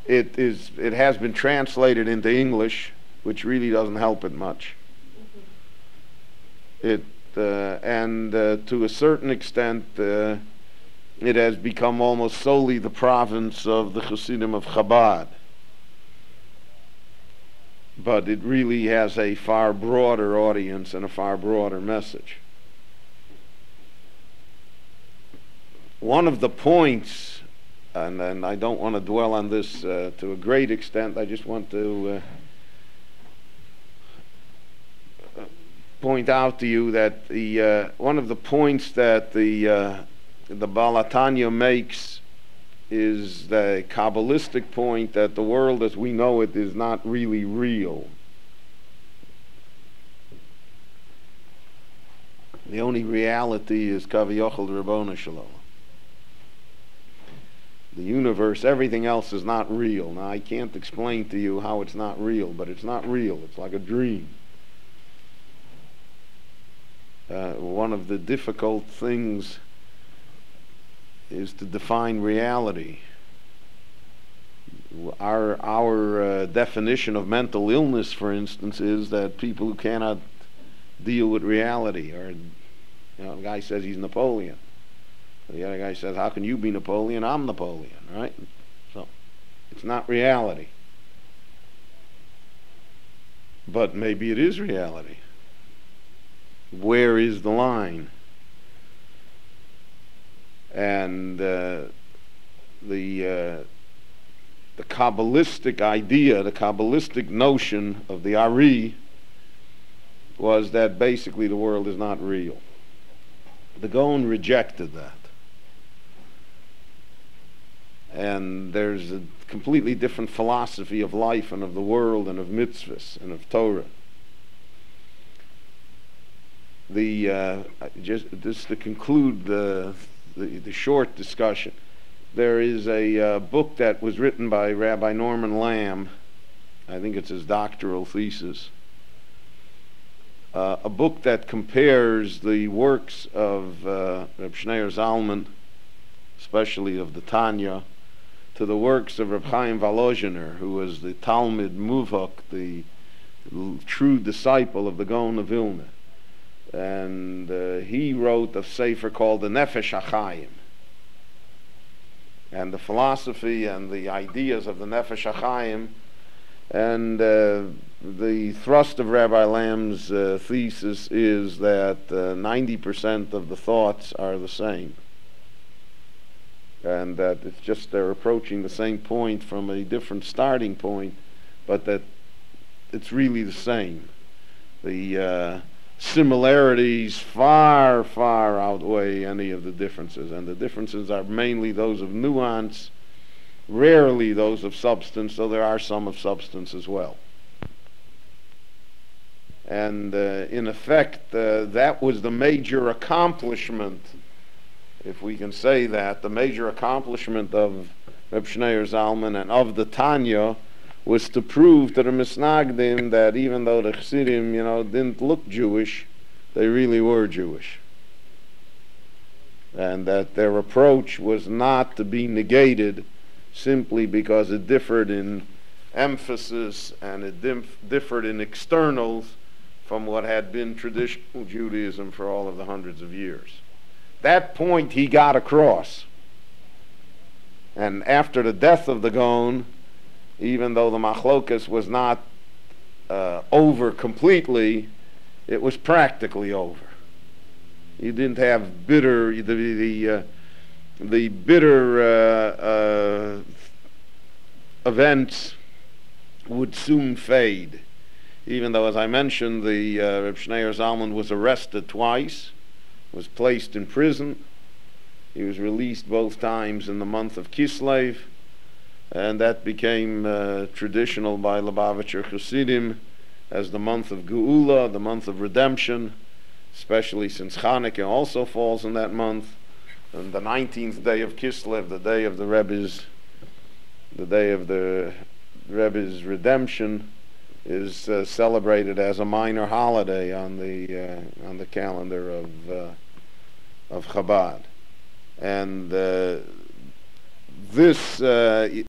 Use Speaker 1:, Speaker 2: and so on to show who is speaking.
Speaker 1: It has been translated into English, which really doesn't help it much. And to a certain extent, it has become almost solely the province of the Chassidim of Chabad. But it really has a far broader audience and a far broader message. One of the points, and I don't want to dwell on this to a great extent, I just want to point out to you that one of the points that the Baal HaTanya makes is the Kabbalistic point that the world as we know it is not really real. The only reality is Kaviyachal Rabbona Shalom. The universe, everything else is not real. Now I can't explain to you how it's not real, but it's not real. It's like a dream. One of the difficult things is to define reality. Our definition of mental illness, for instance, is that people who cannot deal with reality, or a guy says he's Napoleon. The other guy says, how can you be Napoleon? I'm Napoleon, right? So it's not reality. But maybe it is reality. Where is the line? And the Kabbalistic idea, the Kabbalistic notion of the Ari was that basically the world is not real. The Gaon rejected that. And there's a completely different philosophy of life and of the world and of mitzvahs and of Torah. Just to conclude the short discussion, there is a book that was written by Rabbi Norman Lamb. I think it's his doctoral thesis. A book that compares the works of Reb Shneur Zalman, especially of the Tanya, to the works of Reb Chaim Volozhiner, who was the Talmid Muvhak, the true disciple of the Gaon of Vilna. And he wrote a sefer called the Nefesh HaChaim. And the philosophy and the ideas of the Nefesh HaChaim, and the thrust of Rabbi Lamb's thesis is that 90% of the thoughts are the same. And that it's just they're approaching the same point from a different starting point, but that it's really the same. The similarities far, far outweigh any of the differences, and the differences are mainly those of nuance, rarely those of substance, though there are some of substance as well. And in effect, that was the major accomplishment, if we can say that, the major accomplishment of Reb Shneur Zalman and of the Tanya was to prove to the Misnagdim that even though the Chassidim, didn't look Jewish, they really were Jewish. And that their approach was not to be negated simply because it differed in emphasis and it differed in externals from what had been traditional Judaism for all of the hundreds of years. That point he got across. And after the death of the Gaon, even though the machlokas was not over completely, it was practically over. You didn't have bitter, the bitter events would soon fade. Even though, as I mentioned, the Reb Shneur Zalman was arrested twice, was placed in prison. He was released both times in the month of Kislev, and that became traditional by Lubavitcher Chassidim as the month of Geula, the month of redemption, especially since Chanukah also falls in that month. And the 19th day of Kislev, the day of the Rebbe's redemption, is celebrated as a minor holiday on the calendar of Chabad. And this